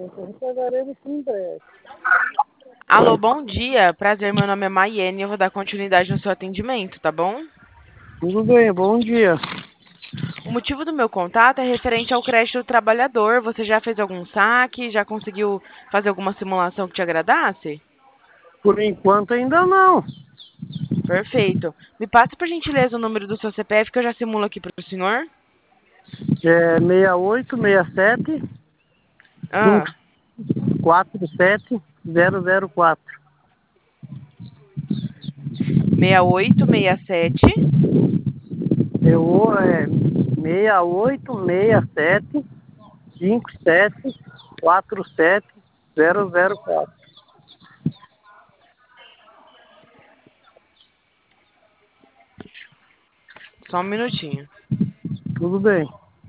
Pagaremos sim, breve. Alô, bom dia. Prazer, meu nome é Maiene e eu vou dar continuidade no seu atendimento, tá bom? Tudo bem, bom dia. O motivo do meu contato é referente ao crédito do trabalhador. Você já fez algum saque? Já conseguiu fazer alguma simulação que te agradasse? Por enquanto ainda não. Perfeito. Me passe, por gentileza, o número do seu CPF que eu já simulo aqui para o senhor. É 6867 Ah, 547004. 6867. É 6867 5747004. Só um minutinho. Tudo bem.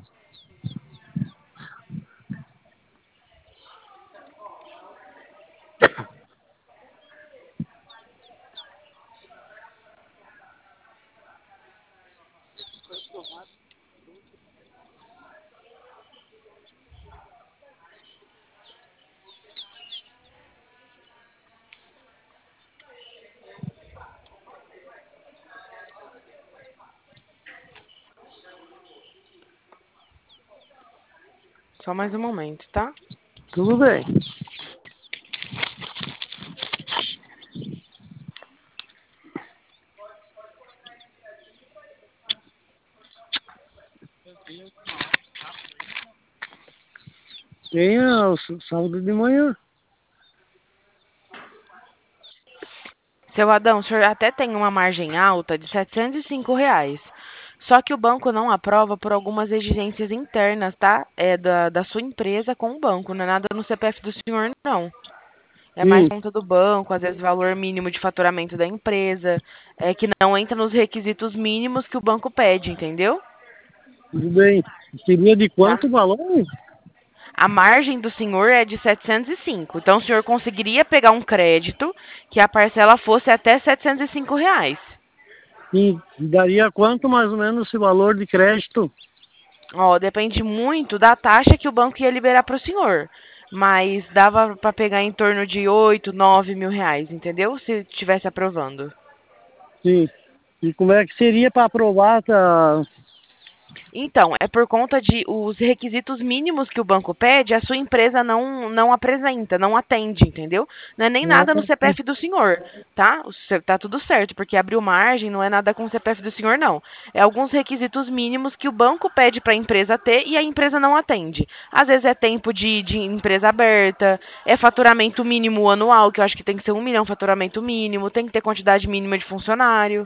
Só mais um momento, tá? Tudo bem. Tenha o sábado de manhã. Seu Adão, o senhor até tem uma margem alta de R$ 705. Só que o banco não aprova por algumas exigências internas, tá? É da sua empresa com o banco. Não é nada no CPF do senhor, não. É mais Sim, conta do banco, às vezes valor mínimo de faturamento da empresa, que não entra nos requisitos mínimos que o banco pede, entendeu? tudo bem. Seria de Tá? quanto o valor? A margem do senhor é de 705. Então, o senhor conseguiria pegar um crédito que a parcela fosse até R$ 705. Sim, daria quanto mais ou menos esse valor de crédito? Ó, depende muito da taxa que o banco ia liberar para o senhor. Mas dava para pegar em torno de 8, 9 mil reais, entendeu? Se estivesse aprovando. Sim. E como é que seria para aprovar? Tá? Então, é por conta de os requisitos mínimos que o banco pede, a sua empresa não apresenta, não atende, entendeu? Não é nem nada no CPF do senhor, tá? Tá tudo certo, porque abriu margem, não é nada com o CPF do senhor, não. É alguns requisitos mínimos que o banco pede para a empresa ter e a empresa não atende. Às vezes é tempo de empresa aberta, é faturamento mínimo anual, que eu acho que tem que ser 1 milhão faturamento mínimo, tem que ter quantidade mínima de funcionário.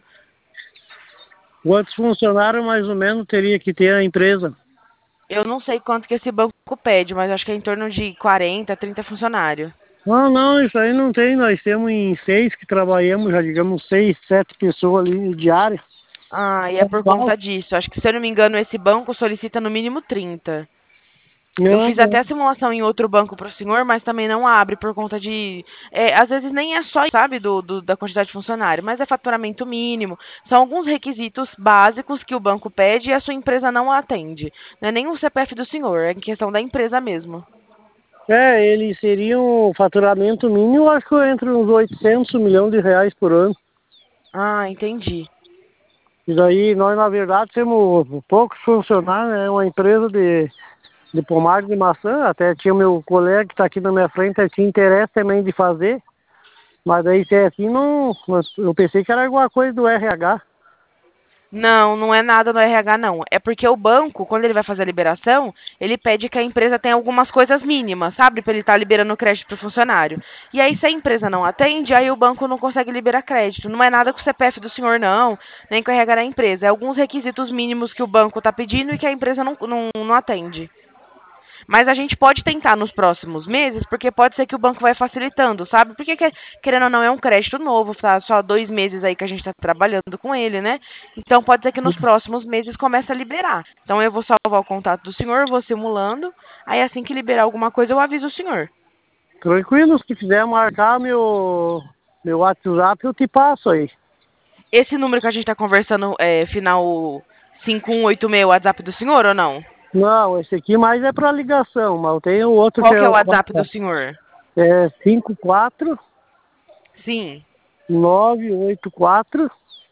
Quantos funcionários mais ou menos teria que ter a empresa? Eu não sei quanto que esse banco pede, mas acho que é em torno de 40, 30 funcionários. Não, não, isso aí não tem. Nós temos em 6 que trabalhamos, já digamos 6, 7 pessoas ali diárias. Ah, e é por conta disso. Acho que, se eu não me engano, esse banco solicita no mínimo 30. Eu Não, fiz até a simulação em outro banco para o senhor, mas também não abre por conta de. Às vezes nem é só, sabe, da quantidade de funcionário, mas é faturamento mínimo. São alguns requisitos básicos que o banco pede e a sua empresa não atende. Não é nem o CPF do senhor, é em questão da empresa mesmo. eles seriam faturamento mínimo, acho que entre uns 800 milhões de reais por ano. Ah, entendi. E daí nós, na verdade, temos poucos funcionários, é uma empresa de pomar de maçã. Até tinha meu colega que está aqui na minha frente, ele tinha interesse também de fazer. Mas daí se é assim, não, eu pensei que era alguma coisa do RH. Não, não é nada no RH, não. É porque o banco, quando ele vai fazer a liberação, ele pede que a empresa tenha algumas coisas mínimas, sabe? Para ele estar liberando crédito para o funcionário. E aí, se a empresa não atende, aí o banco não consegue liberar crédito. Não é nada com o CPF do senhor, não, nem com o RH da empresa. É alguns requisitos mínimos que o banco está pedindo e que a empresa não atende. Mas a gente pode tentar nos próximos meses, porque pode ser que o banco vai facilitando, sabe? Porque, querendo ou não, é um crédito novo, tá? Só 2 meses aí que a gente está trabalhando com ele, né? Então pode ser que nos próximos meses comece a liberar. Então eu vou salvar o contato do senhor, vou simulando. Aí assim que liberar alguma coisa, eu aviso o senhor. Tranquilo, se quiser marcar meu WhatsApp, eu te passo aí. Esse número que a gente está conversando é final 5186, o WhatsApp do senhor ou não? Não, esse aqui mais é para ligação, mas eu tenho outro que Qual que é é o o WhatsApp do senhor? 54 Sim, 984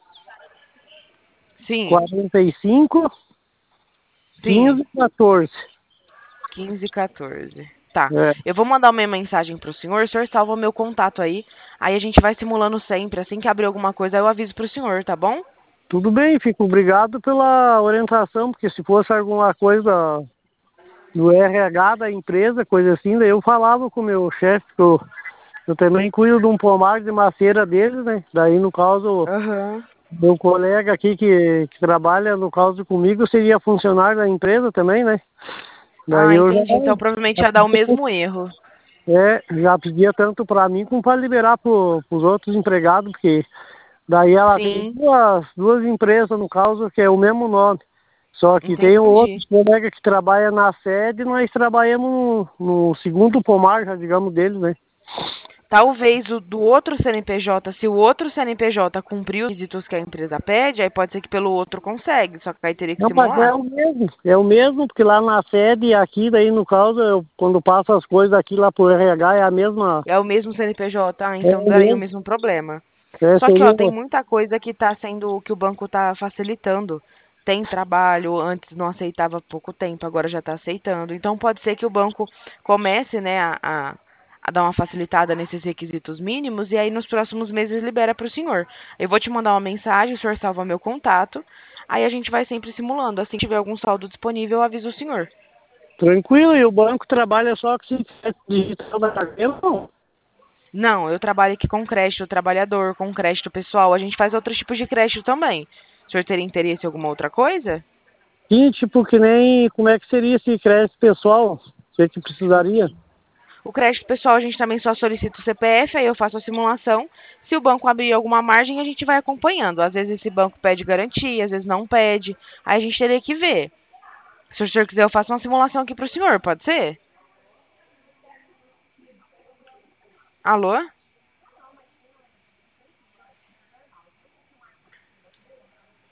sim, 45 sim. 15 14. 1514. Tá. É, Eu vou mandar uma mensagem pro senhor, o senhor salva o meu contato aí. Aí a gente vai simulando sempre. Assim que abrir alguma coisa, eu aviso pro senhor, tá bom? tudo bem, fico obrigado pela orientação, porque se fosse alguma coisa do RH da empresa, coisa assim, daí eu falava com o meu chefe, que eu também cuido de um pomar de macieira deles, né? Daí, no caso, Aham. meu colega aqui que trabalha, no caso comigo, seria funcionário da empresa também, né? Daí Ah, eu entendi. Então provavelmente ia dar o mesmo erro. já pedia tanto para mim como para liberar para os outros empregados, porque daí ela tem Sim, duas empresas, no caso, que é o mesmo nome. Só que tem entendi. outros colegas que trabalham na sede, nós trabalhamos no segundo pomar, já digamos, deles, né? Talvez o do outro CNPJ, se o outro CNPJ cumprir os requisitos que a empresa pede, aí pode ser que pelo outro consegue, só que aí teria que Não, mas simular. é o mesmo, porque lá na sede e aqui, daí no caso, quando passo as coisas aqui lá pro RH, é a mesma, É o mesmo CNPJ, ah, é então o daria o mesmo, mesmo problema. Só que, seria, ó, tem muita coisa que tá sendo, que o banco tá facilitando. Tem trabalho, antes não aceitava há pouco tempo, agora já está aceitando. Então pode ser que o banco comece, né, a dar uma facilitada nesses requisitos mínimos e aí nos próximos meses libera para o senhor. Eu vou te mandar uma mensagem, o senhor salva meu contato, aí a gente vai sempre simulando. Assim que tiver algum saldo disponível, eu aviso o senhor. tranquilo, e o banco trabalha só com esse digital da carteira, não. Não, eu trabalho aqui com crédito trabalhador, com crédito pessoal. A gente faz outros tipos de crédito também. O senhor teria interesse em alguma outra coisa? Sim, tipo, que nem, como é que seria esse crédito pessoal? O que precisaria? O crédito pessoal a gente também só solicita o CPF, aí eu faço a simulação. Se o banco abrir alguma margem, a gente vai acompanhando. Às vezes esse banco pede garantia, às vezes não pede. Aí a gente teria que ver. Se o senhor quiser, eu faço uma simulação aqui para o senhor, pode ser? Alô?